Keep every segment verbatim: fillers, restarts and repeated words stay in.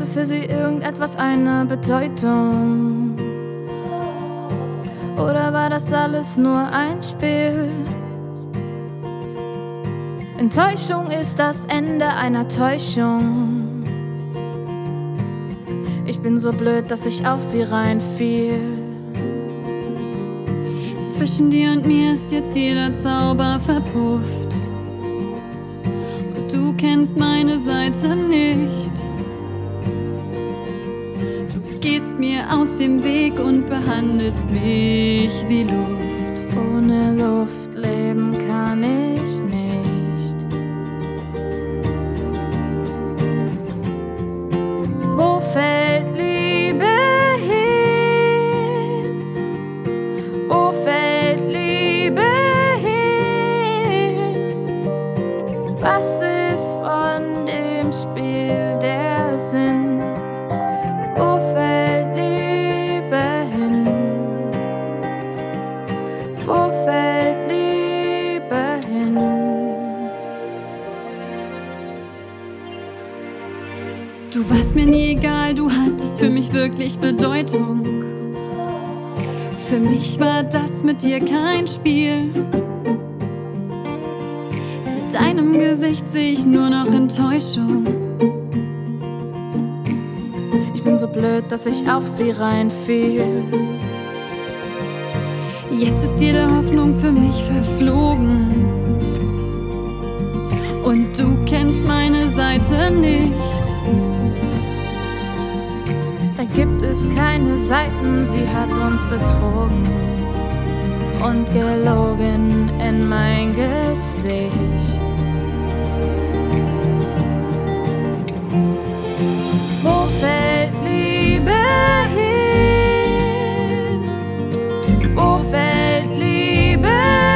für sie irgendetwas eine Bedeutung? Oder war das alles nur ein Spiel? Enttäuschung ist das Ende einer Täuschung. Ich bin so blöd, dass ich auf sie reinfiel. Zwischen dir und mir ist jetzt jeder Zauber verpufft. Und du kennst meine Seite nicht. Du gehst mir aus dem Weg und behandelst mich wie Luft. Ohne Luft leben kann ich nicht. Wo fällt Liebe hin? Wo fällt Liebe hin? Was ist von dem Spiel der Sinn? Wo fällt Liebe hin? Wo fällt Liebe hin? Du warst mir nie egal, du hattest für mich wirklich Bedeutung. Für mich war das mit dir kein Spiel. In deinem Gesicht sehe ich nur noch Enttäuschung. Ich bin so blöd, dass ich auf sie reinfiel. Jetzt ist jede Hoffnung für mich verflogen. Und du kennst meine Seite nicht. Da gibt es keine Seiten, sie hat uns betrogen und gelogen in mein Gesicht. Wo fällt Liebe hin? Wo fällt Liebe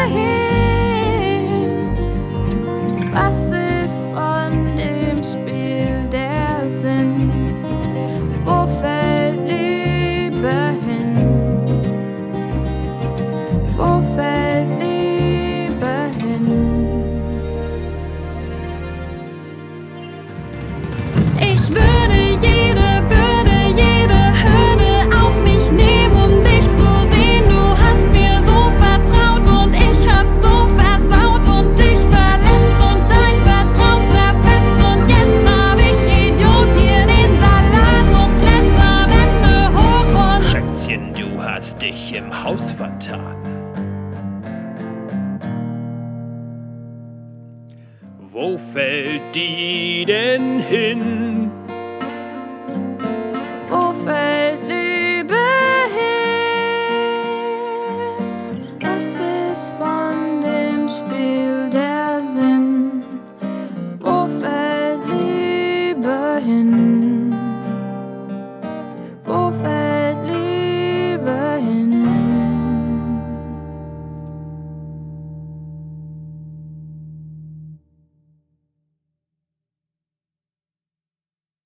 hin? Was ist von dem Spiel der Sinn? Wo fällt Liebe hin? Wo fällt Liebe hin? Ich würde jede Bürde, jede Hürde auf mich nehmen, um dich zu sehen. Du hast mir so vertraut und ich hab so versaut und dich verletzt und dein Vertrauen zerfetzt. Und jetzt hab ich Idiot hier den Salat und kletter Wände hoch und Schätzchen, du hast dich im Haus vertan. Wo fällt die denn hin?